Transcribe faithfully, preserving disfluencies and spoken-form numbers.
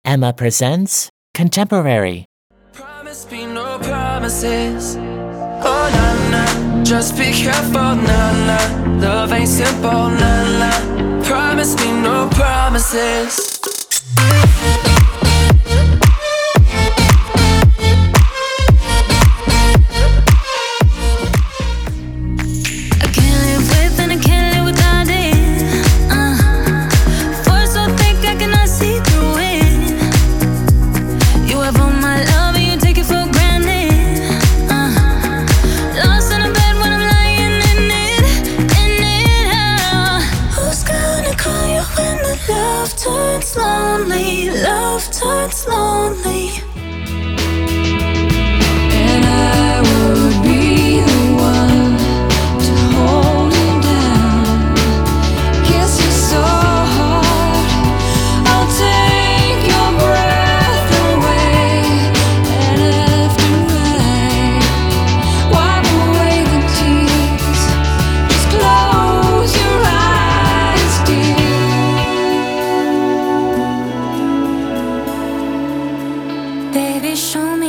Emma presents Contemporary. Promise me no promises. Oh nah nah, just be careful, nah nah. Love ain't simple, nah nah. Promise me no promises. Lonely, love turns lonely, and I would be the one to hold you down, kiss you so hard, I'll take your breath away, and after I wipe away the tears, just close your eyes, dear. baby, show me